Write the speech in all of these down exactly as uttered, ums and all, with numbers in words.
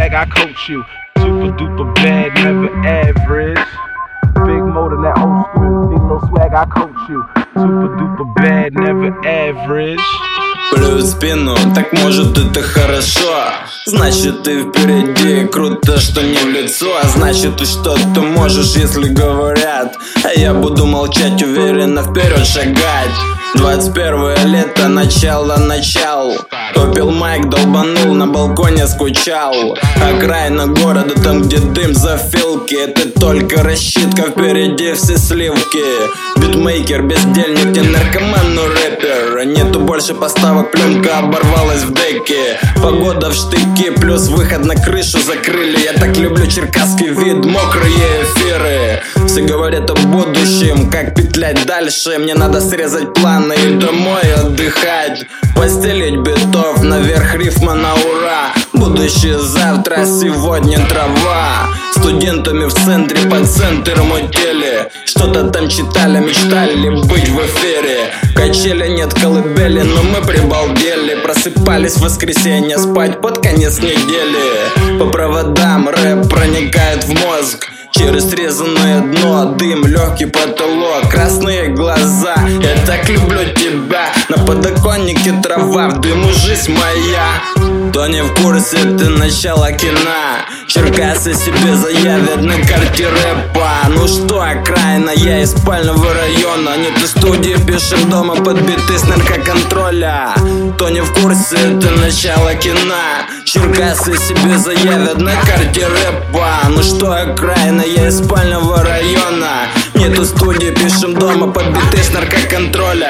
swag, I coach you. Super duper bad, never average. Big motor, that old school. Big little swag, I coach you. Super duper bad, never average. Плюю спину, так может это хорошо. Значит ты впереди, круто, что не в лицо. А значит ты что-то можешь, если говорят. А я буду молчать, уверенно вперед шагать. Двадцать первое лето, начало, начал. Купил майк, долбанул, на балконе скучал. Окраина города, там где дым зафилки. Это только рассчитка, впереди все сливки. Битмейкер, бездельник, не наркоман, но рэпер. Нету больше поставок, пленка оборвалась в деке. Погода в штыки, плюс выход на крышу закрыли. Я так люблю черкасский вид, мокрые эфиры. Все говорят о будущем, как петлять дальше. Мне надо срезать планы и домой отдыхать. Постелить битов, наверх рифма на ура. Будущее завтра, сегодня трава. Студентами в центре, по центру мутили. Что-то там читали, мечтали быть в эфире. Качели нет колыбели, но мы прибалдели. Просыпались в воскресенье, спать под конец недели. По проводам рэп проникает в мозг. Через срезанное дно, дым, легкий потолок, красные глаза. Я так люблю тебя. На подоконнике трава, в дыму жизнь моя. Кто не в курсе, это начало кино. Черкасы себе заявят на карте рэпа. Ну что, окраина, я из спального района. Нет студии, пишем дома под биты с наркоконтроля. Кто не в курсе, это начало кино. Черкасы себе заявят на карте рэпа. Ну что, окраина, я из спального района. Нету студии, пишем дома под биты с наркоконтроля.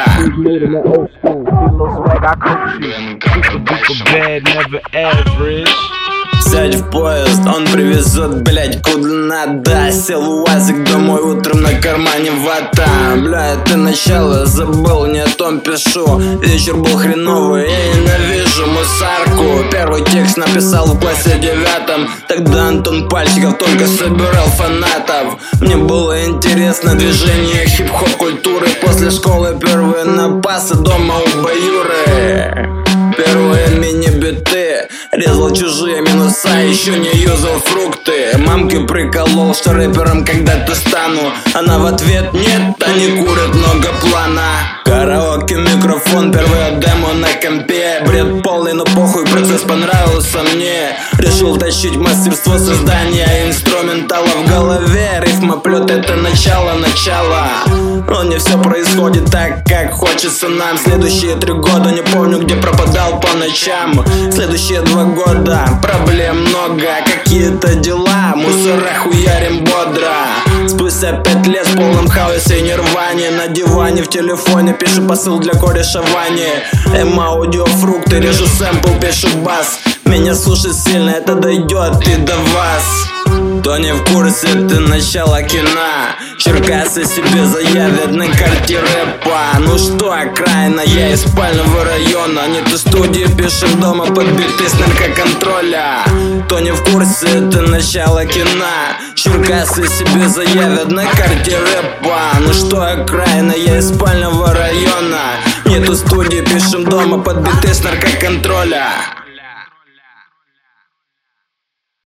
Сядь в поезд, он привезет, блять, куда надо. Сел УАЗик домой, утром на кармане вата. Бля, это начало, забыл, не о том пишу. Вечер был хреновый, я ненавижу мусарку. Первый текст написал в классе девятом. Тогда Антон Пальчиков только собирал фанатов. Мне было интересно движение хип-хоп культуры. После школы первые напасы, дома у баюры. Первые мини-биты, резал чужие минуса, еще не юзал фрукты. Мамке приколол, что рэпером когда-то стану. Она в ответ нет, они курят много плана. Караоке, микрофон, первое демо на компе. Бред полный, но похуй, процесс понравился мне. Решил тащить мастерство создания инструментала в голове. Рифмоплет — это начало, начало. Но не все происходит так, как хочется нам. Следующие три года не помню, где пропадал по ночам. Следующие два года проблем много, какие-то дела, мусора хуярим бодро. Спустя пять лет в полном хаосе и нирване. На диване в телефоне пишу посыл для кореша Вани. Эм-аудио, фрукты, режу сэмпл, пишу бас. Меня слушать сильно, это дойдет и до вас. Кто не в курсе, это начало кино. Черкасы себе заявят на карте рэпа. Ну что, окраина, я из спального района. Нету студии, пишем дома под биты с наркоконтроля. Кто не в курсе, это начало кино. Черкасы себе заявят на карте рэпа. Ну что, окраина, я из спального района. Нету студии, пишем дома под биты с наркоконтроля.